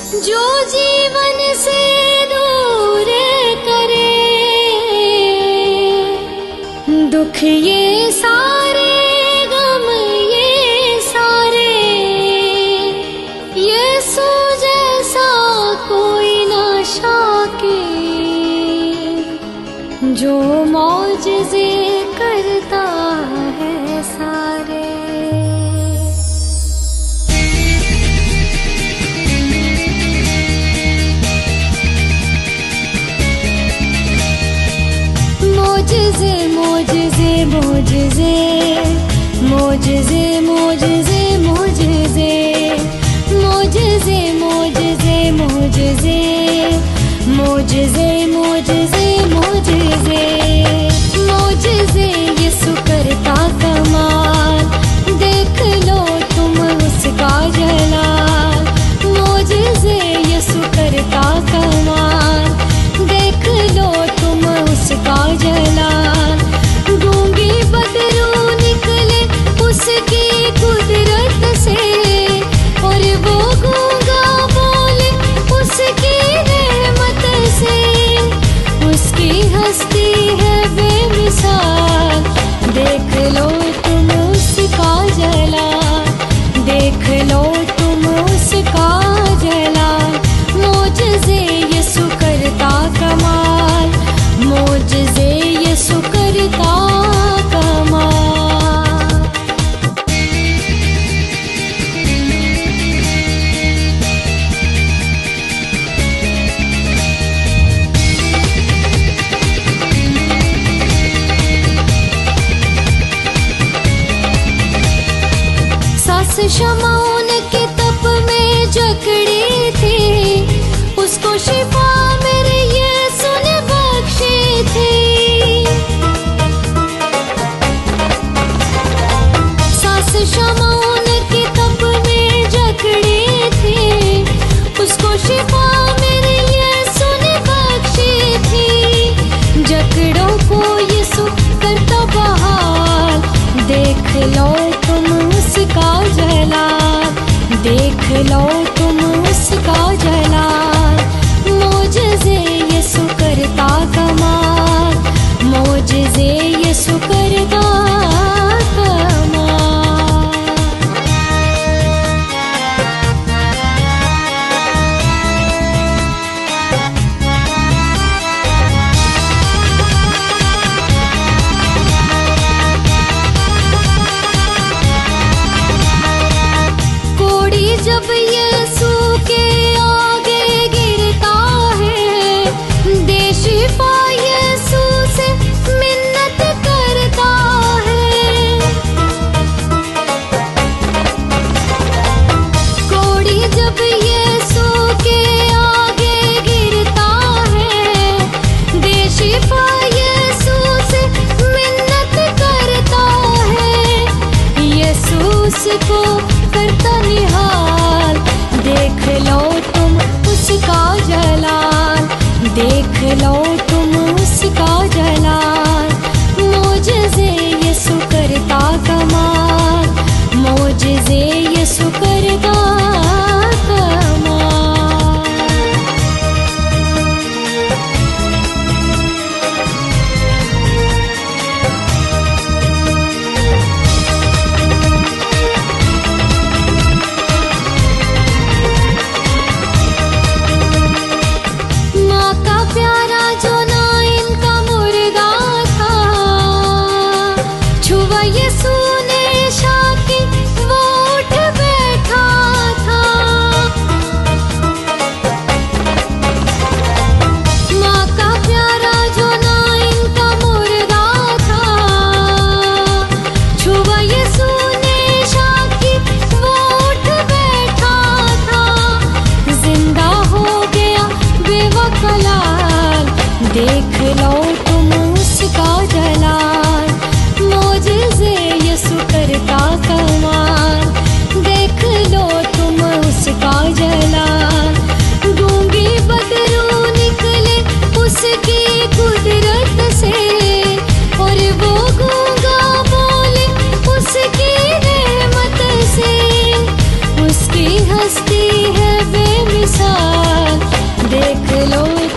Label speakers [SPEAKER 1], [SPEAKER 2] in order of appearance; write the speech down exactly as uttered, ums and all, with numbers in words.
[SPEAKER 1] जो जीवन से दूर करे दुख ये सारे गम ये सारे, यीशु जैसा कोई ना शाके जो मौजज़े करता है सारे। मोजज़े मोजज़े मोजज़े मोजज़े मोजज़े मोजज़े मोजज़े मोजज़े मोजज़े मोजज़े मोजज़े मोजज़े मोजज़े यीशु करता कमाल, देख लो तुम उसका जलाल। मोजज़े यीशु करता कमाल, देख लो तुम उसका जलाल। गूंगी बदरू निकले उसकी कुदरत से, और वो गूंगा बोले उसकी रहमत से। उसकी हस्ती है बेमिसाल, देख लो तुम उसका जलाल, देख लो तुम उसका जलाल। मोजज़े यीशु करता कमाल, मोजज़े यीशु करता कमाल। सास शमौन के तप में जकड़ी थी, उसको शिफा मेरे यीशु ने बख्शी थी। सास शमौन के तप में जकड़ी थी, उसको शिफा मेरे यीशु ने बख्शी थी। जकड़ों को यीशु करता बहाल, देख लो तुम उसका जलाल, देख लो तुम उसका जलाल। मोजज़े यीशु करता कमाल, मोजज़े यीशु करता कमाल। कोड़ी जब यीशु के आगे गिरता है, दे शिफा यीशु से मिन्नत करता है। कोड़ी जब यीशु के आगे गिरता है, दे शिफा यीशु से मिन्नत करता है। यीशु उसको करता निहाल, देख लो तुम उसका जलाल, देख लो तुम उसका जलाल। मोजज़े यीशु करता कमाल, मोजज़े यीशु करता कमाल। माँ का प्यारा जो मस्ती है बेमिसाल, देख लो